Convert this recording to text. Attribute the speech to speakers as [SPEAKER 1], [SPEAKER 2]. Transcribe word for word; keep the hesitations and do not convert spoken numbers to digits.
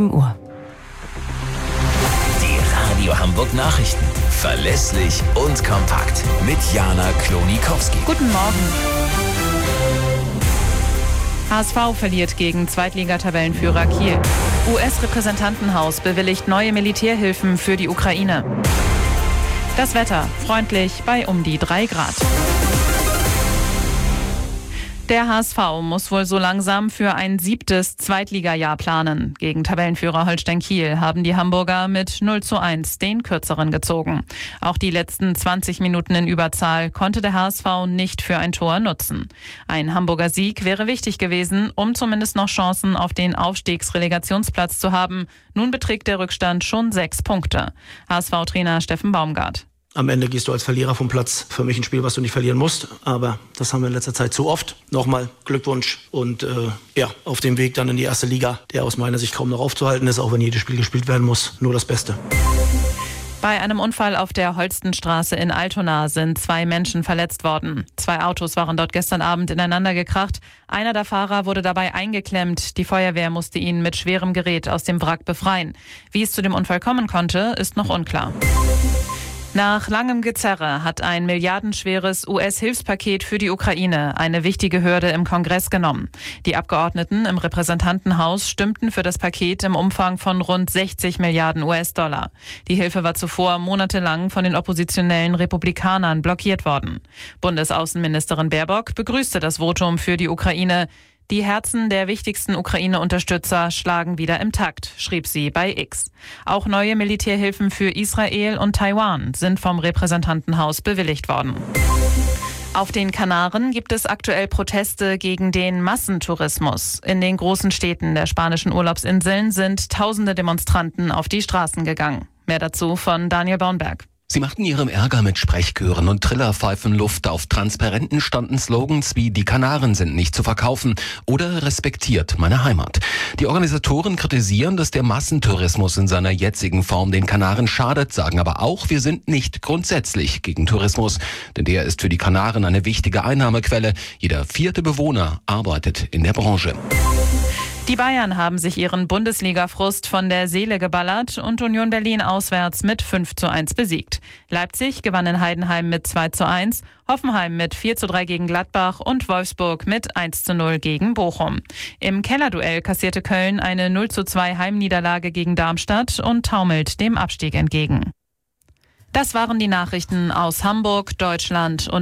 [SPEAKER 1] sieben Uhr.
[SPEAKER 2] Die Radio Hamburg Nachrichten. Verlässlich und kompakt. Mit Jana Klonikowski.
[SPEAKER 3] Guten Morgen. H S V verliert gegen Zweitligatabellenführer Kiel. U S-Repräsentantenhaus bewilligt neue Militärhilfen für die Ukraine. Das Wetter freundlich bei um die drei Grad. Der H S V muss wohl so langsam für ein siebtes Zweitligajahr planen. Gegen Tabellenführer Holstein Kiel haben die Hamburger mit null zu eins den Kürzeren gezogen. Auch die letzten zwanzig Minuten in Überzahl konnte der H S V nicht für ein Tor nutzen. Ein Hamburger Sieg wäre wichtig gewesen, um zumindest noch Chancen auf den Aufstiegsrelegationsplatz zu haben. Nun beträgt der Rückstand schon sechs Punkte. H S V-Trainer Steffen Baumgart.
[SPEAKER 4] Am Ende gehst du als Verlierer vom Platz. Für mich ein Spiel, was du nicht verlieren musst. Aber das haben wir in letzter Zeit zu oft. Nochmal Glückwunsch und äh, ja, auf dem Weg dann in die erste Liga, der aus meiner Sicht kaum noch aufzuhalten ist, auch wenn jedes Spiel gespielt werden muss. Nur das Beste.
[SPEAKER 3] Bei einem Unfall auf der Holstenstraße in Altona sind zwei Menschen verletzt worden. Zwei Autos waren dort gestern Abend ineinander gekracht. Einer der Fahrer wurde dabei eingeklemmt. Die Feuerwehr musste ihn mit schwerem Gerät aus dem Wrack befreien. Wie es zu dem Unfall kommen konnte, ist noch unklar. Nach langem Gezerre hat ein milliardenschweres U S-Hilfspaket für die Ukraine eine wichtige Hürde im Kongress genommen. Die Abgeordneten im Repräsentantenhaus stimmten für das Paket im Umfang von rund sechzig Milliarden U S-Dollar. Die Hilfe war zuvor monatelang von den oppositionellen Republikanern blockiert worden. Bundesaußenministerin Baerbock begrüßte das Votum für die Ukraine. Die Herzen der wichtigsten Ukraine-Unterstützer schlagen wieder im Takt, schrieb sie bei X. Auch neue Militärhilfen für Israel und Taiwan sind vom Repräsentantenhaus bewilligt worden. Auf den Kanaren gibt es aktuell Proteste gegen den Massentourismus. In den großen Städten der spanischen Urlaubsinseln sind tausende Demonstranten auf die Straßen gegangen. Mehr dazu von Daniel Baunberg.
[SPEAKER 5] Sie machten ihrem Ärger mit Sprechchören und Trillerpfeifen Luft. Auf Transparenten standen Slogans wie „Die Kanaren sind nicht zu verkaufen" oder „Respektiert meine Heimat". Die Organisatoren kritisieren, dass der Massentourismus in seiner jetzigen Form den Kanaren schadet, sagen aber auch, wir sind nicht grundsätzlich gegen Tourismus, denn der ist für die Kanaren eine wichtige Einnahmequelle. Jeder vierte Bewohner arbeitet in der Branche.
[SPEAKER 3] Die Bayern haben sich ihren Bundesliga-Frust von der Seele geballert und Union Berlin auswärts mit fünf zu eins besiegt. Leipzig gewann in Heidenheim mit zwei zu eins, Hoffenheim mit vier zu drei gegen Gladbach und Wolfsburg mit eins zu null gegen Bochum. Im Kellerduell kassierte Köln eine null zu zwei Heimniederlage gegen Darmstadt und taumelt dem Abstieg entgegen. Das waren die Nachrichten aus Hamburg, Deutschland und